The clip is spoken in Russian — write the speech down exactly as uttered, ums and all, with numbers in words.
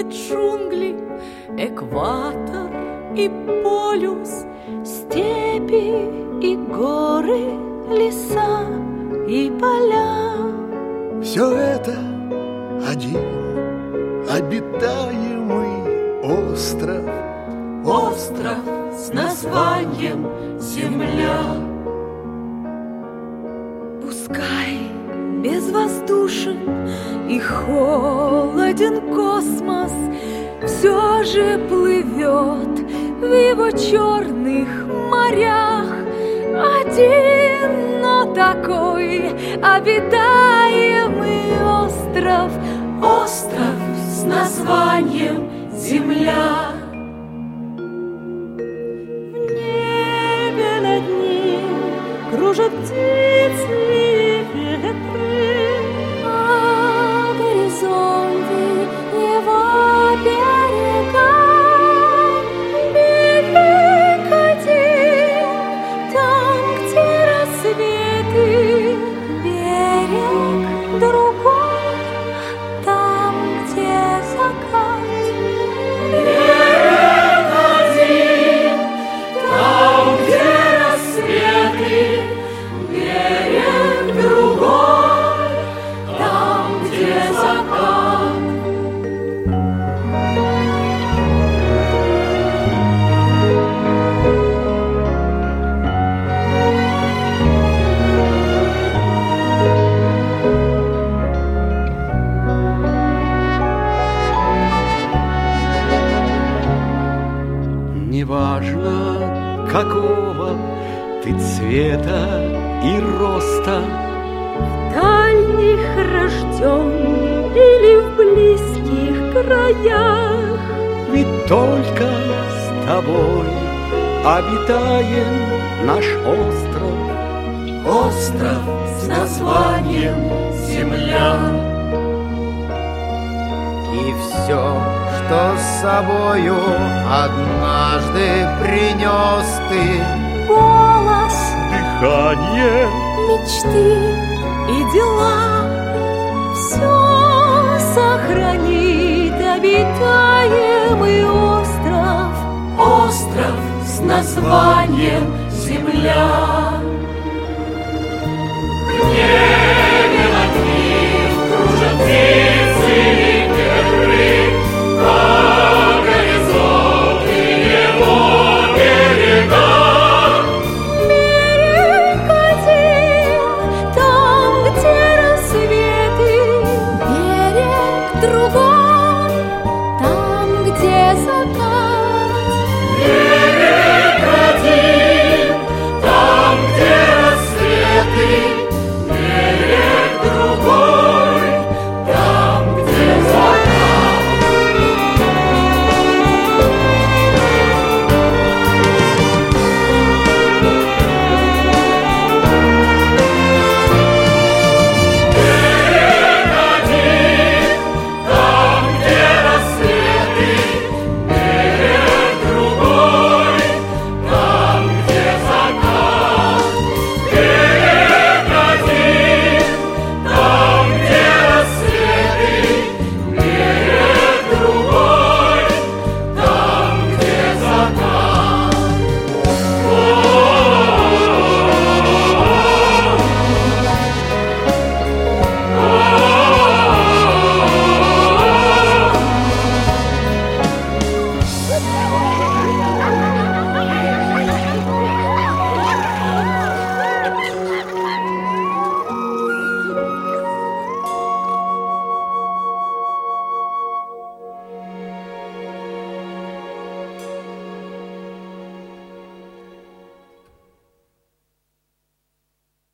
джунгли, экватор и полюс, степи и горы, леса и поля. Все это один обитаемый остров. Остров с названием Земля. Пускай безвоздушен и холоден космос, все же плывет в его черных морях один, но такой обитаемый остров. Остров с названием Земля. В небе над ним кружат птицы и ветры, а горизонты его берега. Берег один, там, где рассветы, берег другой, там, где закат. Берег один, там, где рассветы, берег другой, там, где закат. Неважно, какого ты цвета и роста, В дальних рожден или в близких краях, ведь только с тобой обитаем наш остров. остров с названием Земля. И все, что с собою однажды принес ты, Голос, Дыхание, мечты и дела, все сохранит обитаемый остров. Остров с названием Земля.